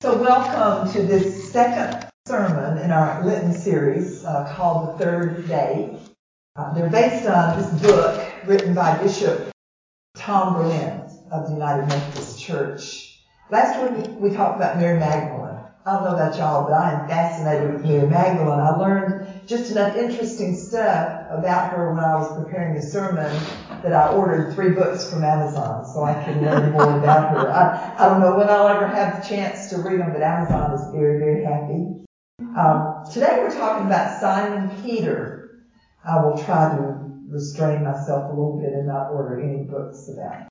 So welcome to this second sermon in our Lenten series called The Third Day. They're based on this book written by Bishop Tom Berlin of the United Methodist Church. Last week we talked about Mary Magdalene. I don't know about y'all, but I am fascinated with Mary Magdalene. I learned just enough interesting stuff about her when I was preparing the sermon that I ordered 3 books from Amazon so I can learn more about her. I don't know when I'll ever have the chance to read them, but Amazon is very, very happy. Today we're talking about Simon Peter. I will try to restrain myself a little bit and not order any books about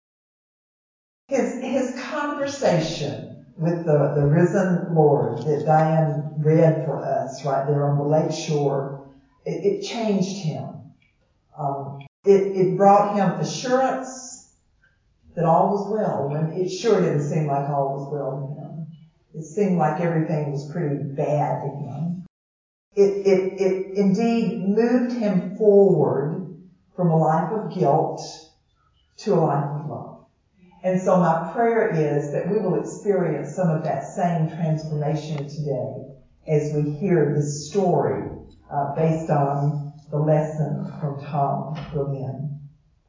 him. His conversation with the risen Lord that Diane read for us right there on the lake shore, it changed him. It brought him assurance that all was well, when it sure didn't seem like all was well to him. It seemed like everything was pretty bad to him. It indeed moved him forward from a life of guilt to a life of love. And so my prayer is that we will experience some of that same transformation today as we hear this story based on the lesson from Tom Berlin.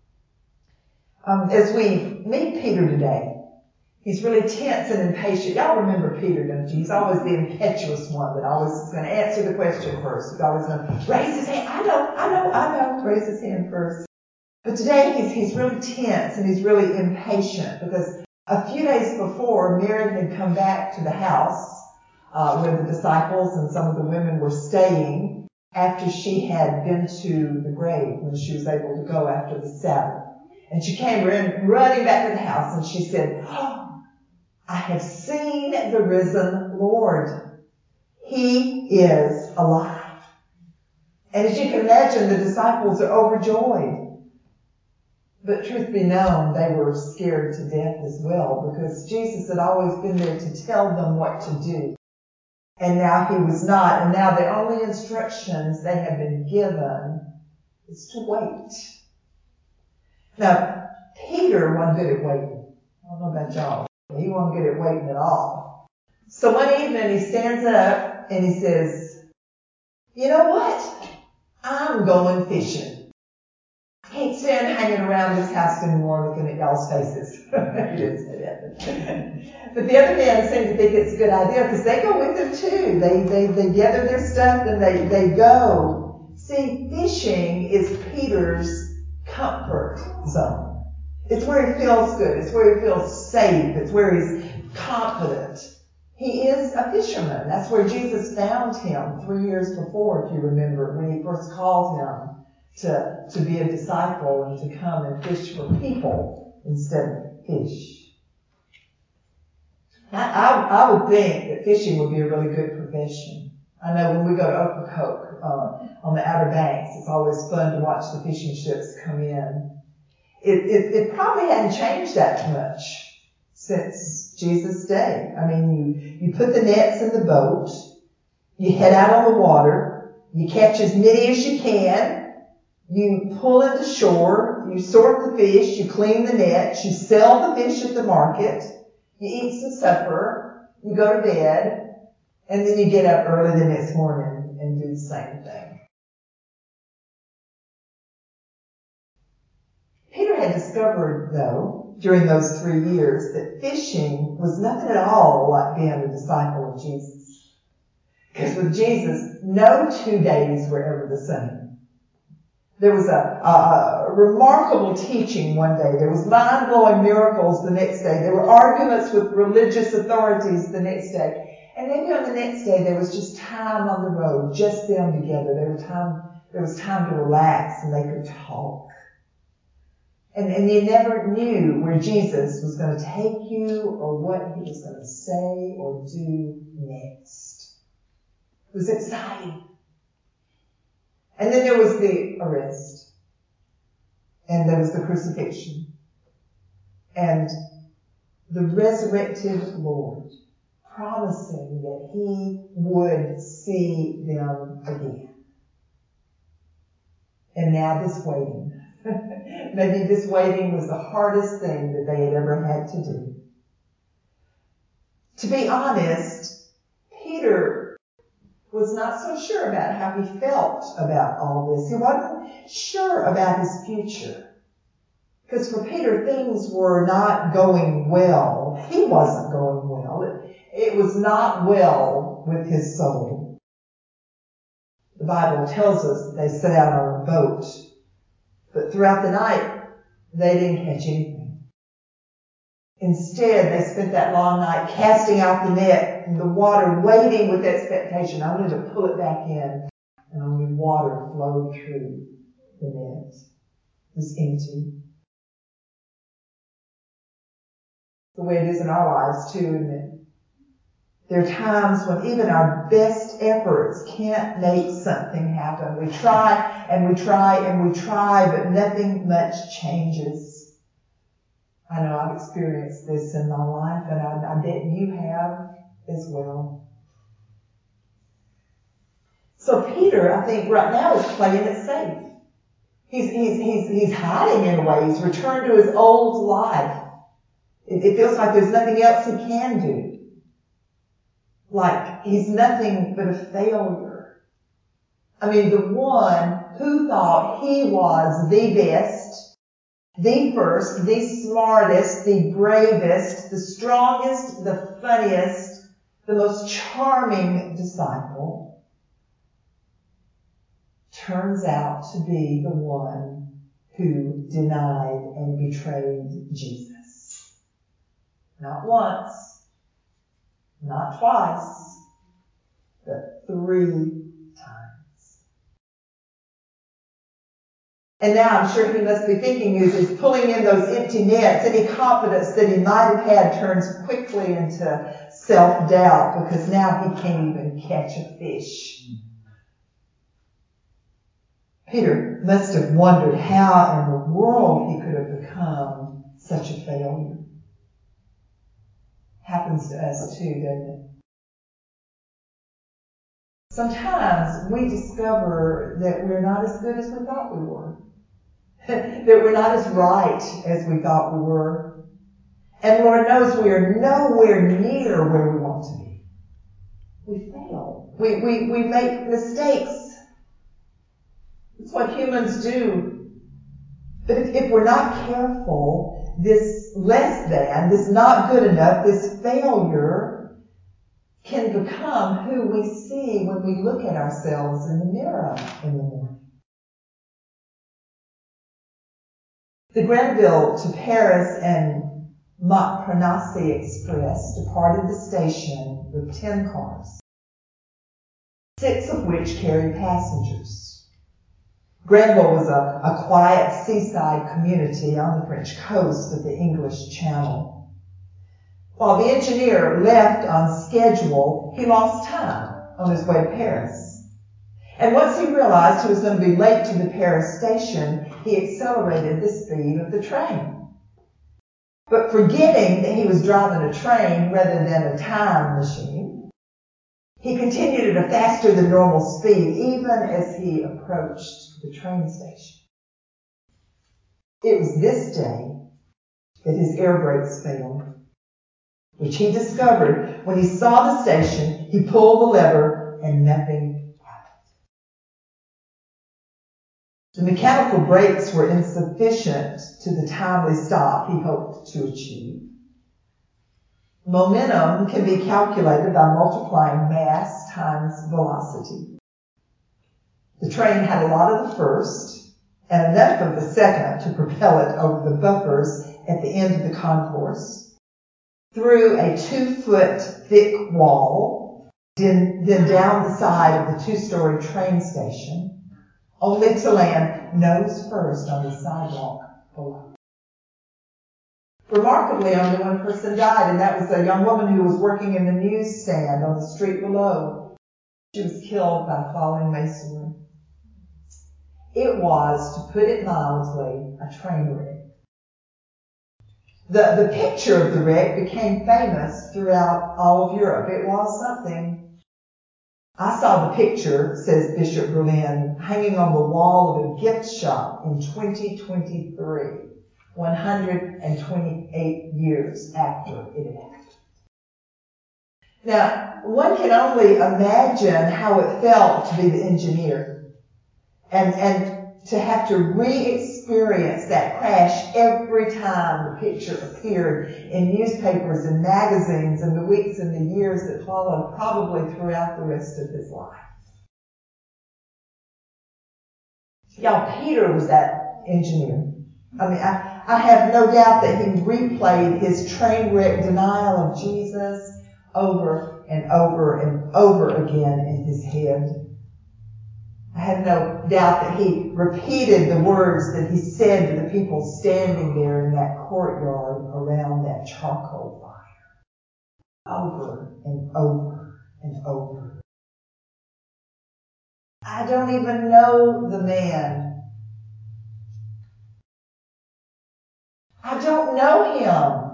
As we meet Peter today, he's really tense and impatient. Y'all remember Peter, don't you? He's always the impetuous one that always is going to answer the question first. He's always going to raise his hand. I know, raise his hand first. But today he's really tense and he's really impatient because a few days before, Mary had come back to the house where the disciples and some of the women were staying after she had been to the grave when she was able to go after the Sabbath. And she came running back to the house and she said, "Oh, I have seen the risen Lord. He is alive." And as you can imagine, the disciples are overjoyed. But truth be known, they were scared to death as well because Jesus had always been there to tell them what to do. And now he was not. And now the only instructions they had been given is to wait. Now, Peter wasn't good at waiting. I don't know about y'all. He wasn't good at waiting at all. So one evening he stands up and he says, "You know what? I'm going fishing. I can't stand hanging around this house anymore looking at y'all's faces." He didn't say that. But the other men seem to think it's a good idea because they go with him too. They gather their stuff and they go. See, fishing is Peter's comfort zone. It's where he feels good. It's where he feels safe. It's where he's confident. He is a fisherman. That's where Jesus found him 3 years before, if you remember, when he first called him to be a disciple and to come and fish for people instead of fish. I would think that fishing would be a really good profession. I know when we go to Ocracoke on the Outer Banks, it's always fun to watch the fishing ships come in. It probably hadn't changed that much since Jesus' day. I mean, you put the nets in the boat, you head out on the water, you catch as many as you can, you pull into shore, you sort the fish, you clean the nets, you sell the fish at the market, you eat some supper, you go to bed, and then you get up early the next morning and do the same thing. Peter had discovered, though, during those 3 years, that fishing was nothing at all like being a disciple of Jesus. Because with Jesus, no 2 days were ever the same. There was a remarkable teaching one day. There was mind-blowing miracles the next day. There were arguments with religious authorities the next day. And maybe on the next day there was just time on the road, just them together. There was time to relax and they could talk. And you never knew where Jesus was going to take you or what he was going to say or do next. It was exciting. And then there was the arrest. And there was the crucifixion. And the resurrected Lord promising that he would see them again. And now this waiting. Maybe this waiting was the hardest thing that they had ever had to do. To be honest, Peter was not so sure about how he felt about all this. He wasn't sure about his future. Because for Peter, things were not going well. He wasn't going well. It was not well with his soul. The Bible tells us that they set out on a boat, but throughout the night, they didn't catch anything. Instead, they spent that long night casting out the net in the water, waiting with expectation only to pull it back in, and only water flowed through the net. It was empty. The way it is in our lives too, isn't it? There are times when even our best efforts can't make something happen. We try and we try and we try, but nothing much changes. I know I've experienced this in my life, and I bet you have as well. So Peter, I think right now is playing it safe. He's hiding in a way. He's returned to his old life. It feels like there's nothing else he can do. Like he's nothing but a failure. I mean, the one who thought he was the best, the first, the smartest, the bravest, the strongest, the funniest, the most charming disciple, turns out to be the one who denied and betrayed Jesus. Not once, not twice, but 3 times. And now I'm sure he must be thinking as he's pulling in those empty nets, any confidence that he might have had turns quickly into self-doubt, because now he can't even catch a fish. Peter must have wondered how in the world he could have become such a failure. Happens to us too, doesn't it? Sometimes we discover that we're not as good as we thought we were. That we're not as right as we thought we were. And Lord knows we are nowhere near where we want to be. We fail. We make mistakes. It's what humans do. But if we're not careful, this less than, this not good enough, this failure can become who we see when we look at ourselves in the mirror in the morning. The Granville to Paris and Montparnasse Express departed the station with 10 cars, 6 of which carried passengers. Granville was a quiet seaside community on the French coast of the English Channel. While the engineer left on schedule, he lost time on his way to Paris. And once he realized he was going to be late to the Paris station, he accelerated the speed of the train. But forgetting that he was driving a train rather than a time machine, he continued at a faster than normal speed even as he approached the train station. It was this day that his air brakes failed, which he discovered when he saw the station. He pulled the lever and nothing happened. The mechanical brakes were insufficient to the timely stop he hoped to achieve. Momentum can be calculated by multiplying mass times velocity. The train had a lot of the first and enough of the second to propel it over the buffers at the end of the concourse, through a 2-foot thick wall, then down the side of the 2-story train station, only to land nose first on the sidewalk below. Remarkably, only one person died, and that was a young woman who was working in the newsstand on the street below. She was killed by falling masonry. It was, to put it mildly, a train wreck. The picture of the wreck became famous throughout all of Europe. It was something. I saw the picture, says Bishop Berlin, hanging on the wall of a gift shop in 2023, 128 years after it had happened. Now, one can only imagine how it felt to be the engineer and to have to re-experience that crash every time the picture appeared in newspapers and magazines in the weeks and the years that followed, probably throughout the rest of his life. Y'all, Peter was that engineer. I mean, I have no doubt that he replayed his train wreck denial of Jesus over and over and over again in his head. I have no doubt that he repeated the words that he said to the people standing there in that courtyard around that charcoal fire. Over and over and over. I don't even know the man. I don't know him.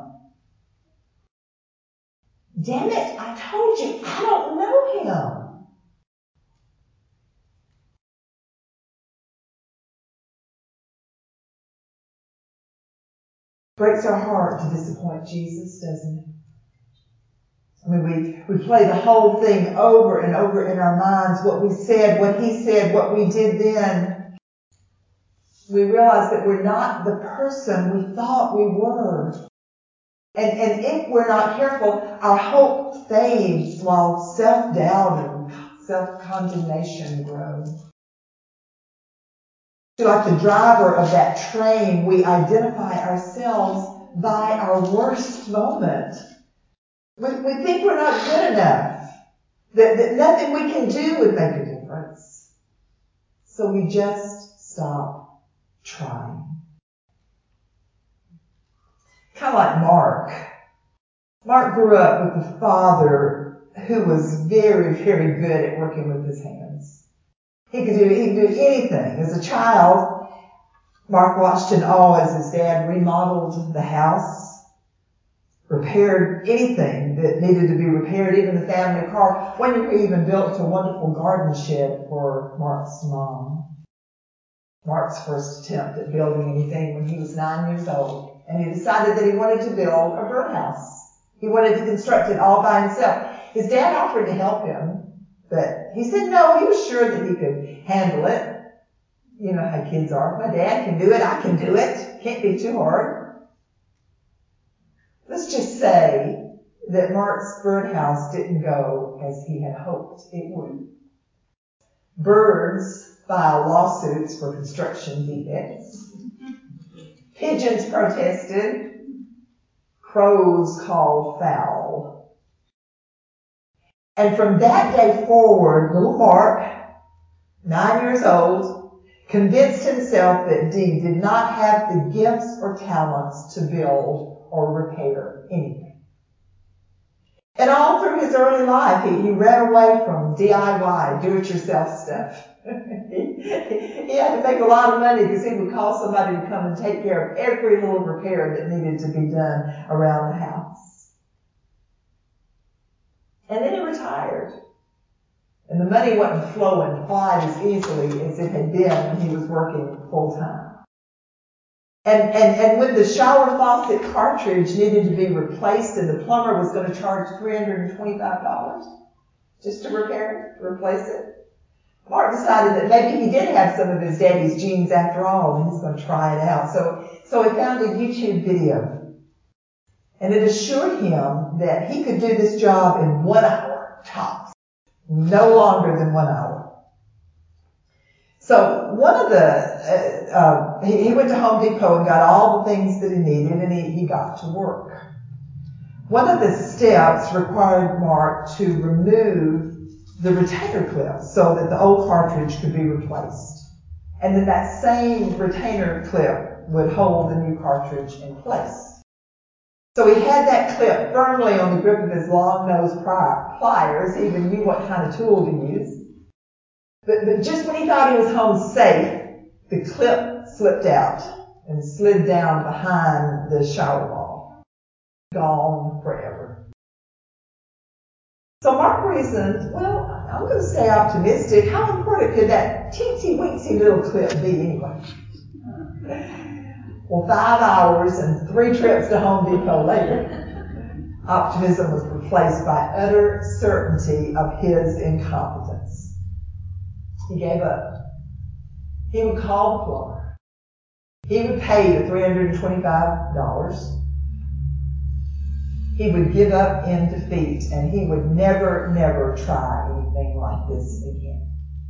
Damn it, I told you, I don't know him. Breaks our heart to disappoint Jesus, doesn't it? I mean, we play the whole thing over and over in our minds, what we said, what he said, what we did then. We realize that we're not the person we thought we were. And if we're not careful, our hope fades while self-doubt and self-condemnation grow. Like the driver of that train, we identify ourselves by our worst moment. We think we're not good enough, that nothing we can do would make a difference. So we just stop trying. Kind of like Mark. Mark grew up with a father who was very, very good at working with his hands. He could do anything. As a child, Mark watched in awe as his dad remodeled the house, repaired anything that needed to be repaired, even the family car. One year he even built a wonderful garden shed for Mark's mom. Mark's first attempt at building anything when he was 9 years old. And he decided that he wanted to build a birdhouse. He wanted to construct it all by himself. His dad offered to help him, but he said no, he was sure that he could handle it. You know how kids are. My dad can do it, I can do it. Can't be too hard. Let's just say that Mark's birdhouse didn't go as he had hoped it would. Birds filed lawsuits for construction defects. Pigeons protested. Crows called foul. And from that day forward, little Mark, 9 years old, convinced himself that Dee did not have the gifts or talents to build or repair anything. And all through his early life, he ran away from DIY, do-it-yourself stuff. He had to make a lot of money because he would call somebody to come and take care of every little repair that needed to be done around the house. And then he retired. And the money wasn't flowing quite as easily as it had been when he was working full time. And when the shower faucet cartridge needed to be replaced and the plumber was going to charge $325 just to repair it, to replace it, Mark decided that maybe he did have some of his daddy's genes after all, and he's going to try it out. So he found a YouTube video. And it assured him that he could do this job in 1 hour, tops. No longer than 1 hour. So one of he went to Home Depot and got all the things that he needed, and he got to work. One of the steps required Mark to remove the retainer clip so that the old cartridge could be replaced. And then that same retainer clip would hold the new cartridge in place. So he had that clip firmly on the grip of his long-nosed pliers. He even knew what kind of tool to use. But just when he thought he was home safe, the clip slipped out and slid down behind the shower wall. Gone forever. So Mark reasoned, well, I'm going to stay optimistic. How important could that teensy-weensy little clip be anyway? Well, 5 hours and 3 trips to Home Depot later, optimism was replaced by utter certainty of his incompetence. He gave up. He would call the plumber. He would pay the $325. He would give up in defeat, and he would never try anything like this again.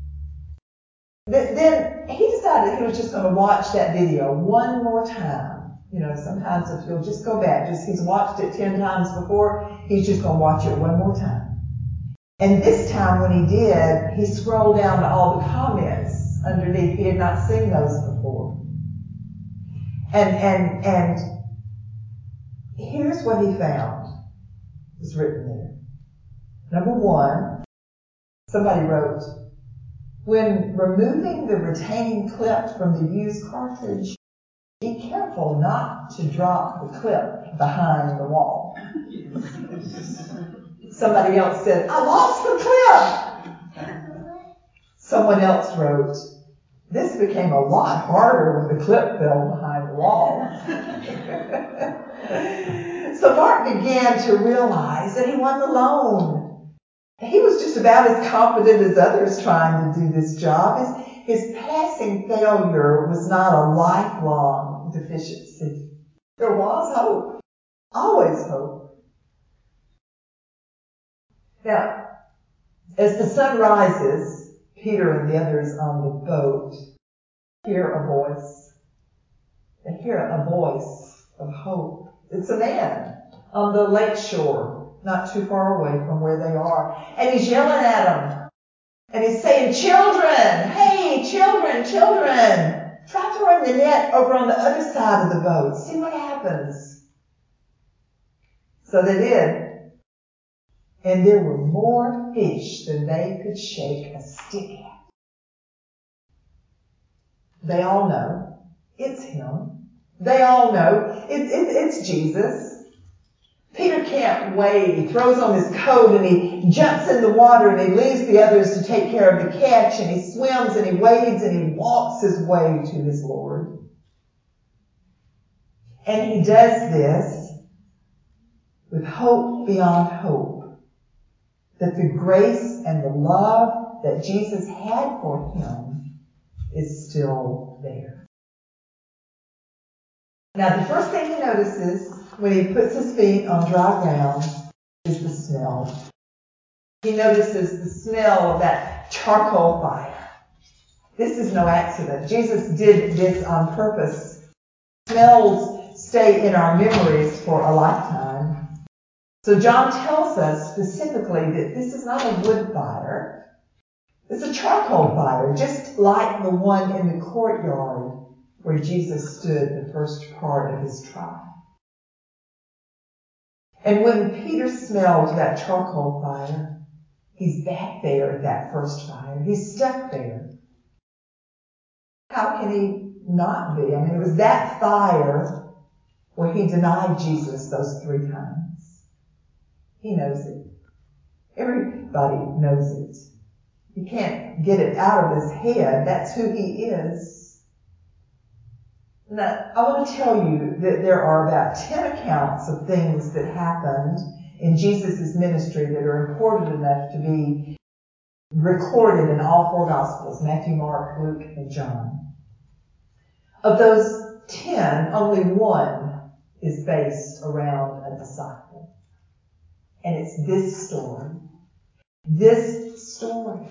Then he decided he was just going to watch that video one more time. You know, sometimes if you'll just go back, he's watched it 10 times before, he's just going to watch it one more time. And this time when he did, he scrolled down to all the comments underneath. He had not seen those before. And here's what he found. It was written there. Number one, somebody wrote, when removing the retaining clip from the used cartridge, be careful not to drop the clip behind the wall. Somebody else said, I lost the clip. Someone else wrote, this became a lot harder when the clip fell behind the wall. So Mark began to realize that he wasn't alone. He was just about as competent as others trying to do this job. His passing failure was not a lifelong deficiency. There was hope. Always hope. Now, as the sun rises, Peter and the others on the boat hear a voice. They hear a voice of hope. It's a man on the lake shore, not too far away from where they are. And he's yelling at them. And he's saying, children, hey, children, try throwing the net over on the other side of the boat. See what happens. So they did. And there were more fish than they could shake a stick at. They all know it's him. They all know it's Jesus. Peter can't wait. He throws on his coat and he jumps in the water and he leaves the others to take care of the catch, and he swims and he wades and he walks his way to his Lord. And he does this with hope beyond hope, that the grace and the love that Jesus had for him is still there. Now, the first thing he notices when he puts his feet on dry ground is the smell. He notices the smell of that charcoal fire. This is no accident. Jesus did this on purpose. Smells stay in our memories for a lifetime. So John tells us specifically that this is not a wood fire. It's a charcoal fire, just like the one in the courtyard where Jesus stood the first part of his trial. And when Peter smelled that charcoal fire, he's back there at that first fire. He's stuck there. How can he not be? I mean, it was that fire where he denied Jesus those 3 times. He knows it. Everybody knows it. He can't get it out of his head. That's who he is. Now, I want to tell you that there are about 10 accounts of things that happened in Jesus' ministry that are important enough to be recorded in all 4 Gospels, Matthew, Mark, Luke, and John. Of those 10, only 1 is based around a disciple. And it's this story. This story.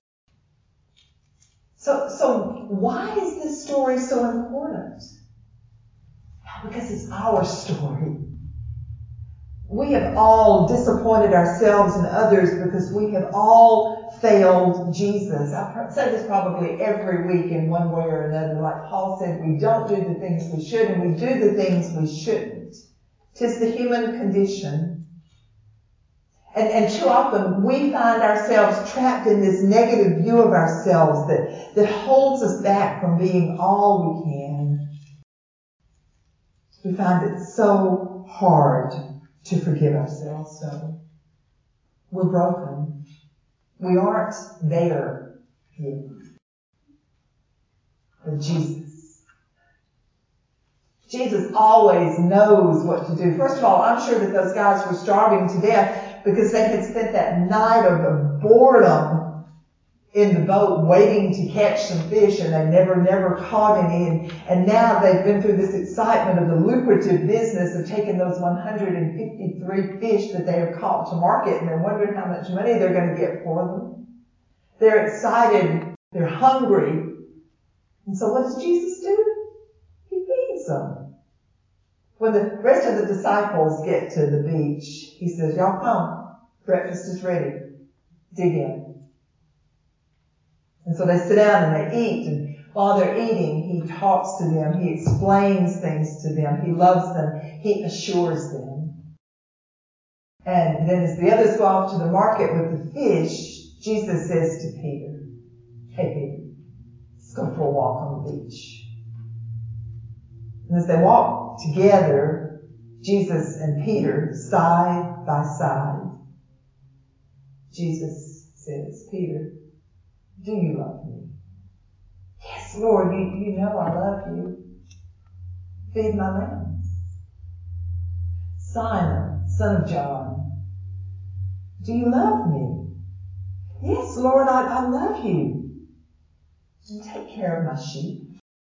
So why is this story so important? Because it's our story. We have all disappointed ourselves and others because we have all failed Jesus. I say this probably every week in one way or another. Like Paul said, we don't do the things we should and we do the things we shouldn't. 'Tis the human condition. And too often we find ourselves trapped in this negative view of ourselves that holds us back from being all we can. We find it so hard to forgive ourselves. So we're broken. We aren't there yet. But Jesus always knows what to do. First of all, I'm sure that those guys were starving to death, because they had spent that night of boredom in the boat waiting to catch some fish, and they never caught any. And now they've been through this excitement of the lucrative business of taking those 153 fish that they have caught to market, and they're wondering how much money they're going to get for them. They're excited. They're hungry. And so what does Jesus do? He feeds them. When the rest of the disciples get to the beach, he says, y'all come. Breakfast is ready. Dig in. And so they sit down and they eat. And while they're eating, he talks to them. He explains things to them. He loves them. He assures them. And then as the others go off to the market with the fish, Jesus says to Peter, hey Peter, let's go for a walk on the beach. And as they walk together, Jesus and Peter, side by side, Jesus says, Peter, do you love me? Yes, Lord, you know I love you. Feed my lambs. Simon, son of John, do you love me? Yes, Lord, I love you. And take care of my sheep.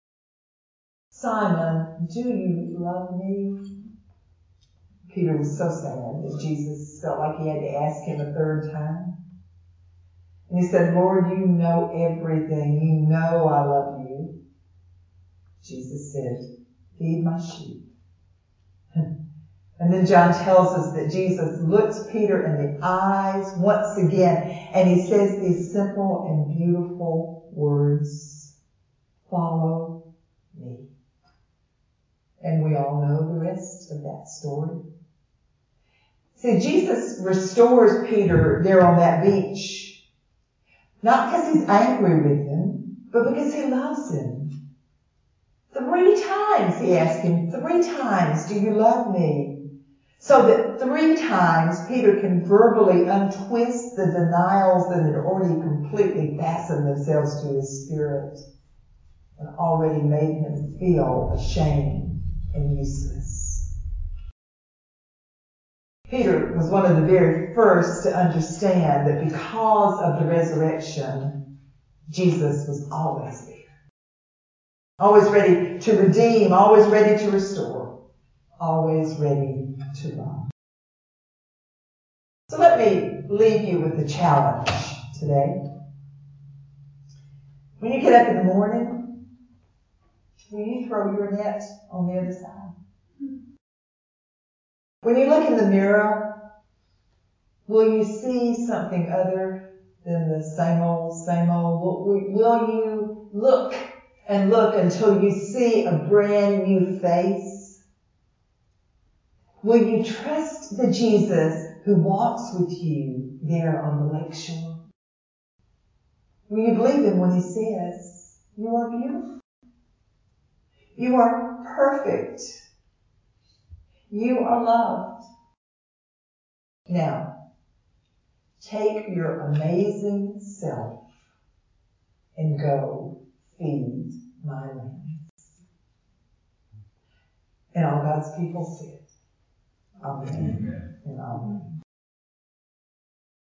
Simon, do you love me? Peter was so sad that Jesus felt like he had to ask him a third time. And he said, Lord, you know everything. You know I love you. Jesus said, feed my sheep. And then John tells us that Jesus looks Peter in the eyes once again, and he says these simple and beautiful words, follow me. And we all know the rest of that story. See, Jesus restores Peter there on that beach, not because he's angry with him, but because he loves him. 3 times he asked him, 3 times, do you love me? So that 3 times Peter can verbally untwist the denials that had already completely fastened themselves to his spirit and already made him feel ashamed and useless. Peter was one of the very first to understand that because of the resurrection, Jesus was always there. Always ready to redeem, always ready to restore, always ready to love. So let me leave you with a challenge today. When you get up in the morning, will you throw your net on the other side? When you look in the mirror, will you see something other than the same old, same old? Will you look and look until you see a brand new face? Will you trust the Jesus who walks with you there on the lakeshore? Will you believe him when he says, you are beautiful? You are perfect. You are loved. Now, take your amazing self and go feed my lambs. And all God's people said, amen and amen.